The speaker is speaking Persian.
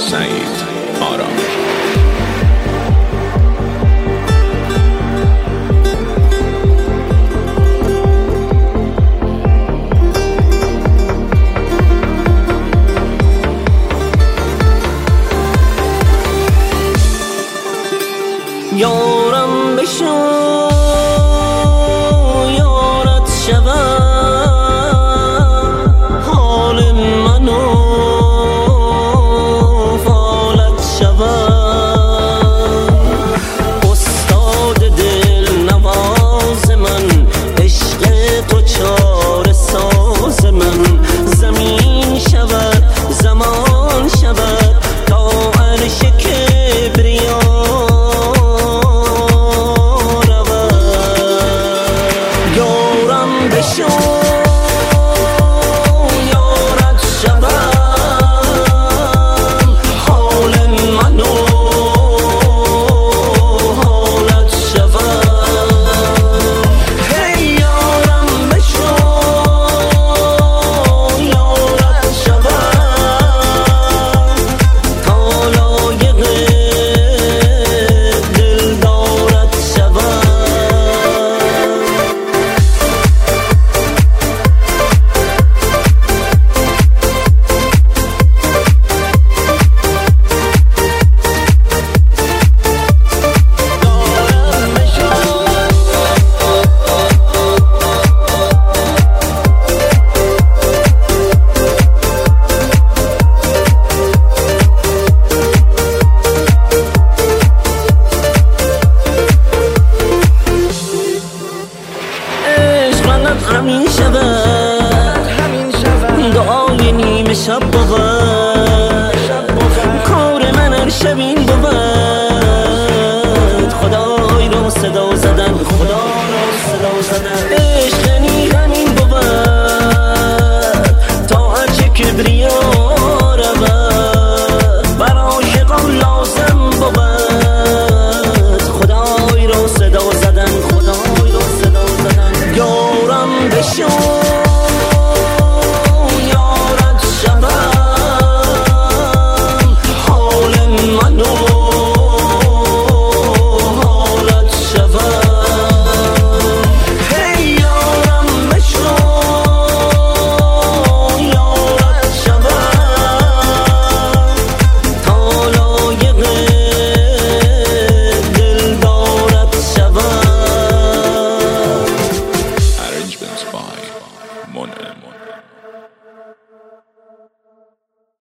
سعید آرام. یارم بشو یارت شوم، حال منو فالت شوم. استاد دل نواز من، عشق تو چاره ساز من. زمین شود زمان شود تا عرش کبریا همین شود دعای نیمه شب بود، کار من هر شب این بود. خدای رو صدا زدن، خدا رو صدا زدن. عشقنی همین بود تا هرچه کبریا رود، بر عاشقان لازم بود. خدای رو صدا زدن، خدای رو صدا زدن. یارم بشو by Mon